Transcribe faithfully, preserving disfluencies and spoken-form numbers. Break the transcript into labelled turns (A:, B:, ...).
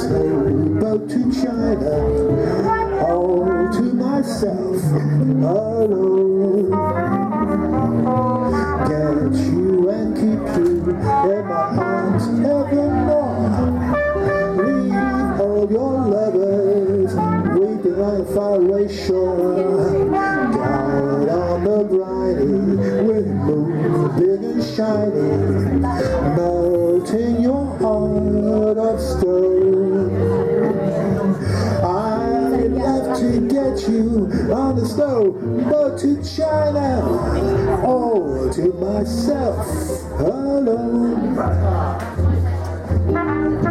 A: snowboat to China, all to myself alone. Get you and keep you in my arms evermore. Leave all your lovers weeping on a faraway shore. Down on the briny with moon big and shiny, melting your heart of stone. I'd love to get you on the snowboat to China, all to myself alone.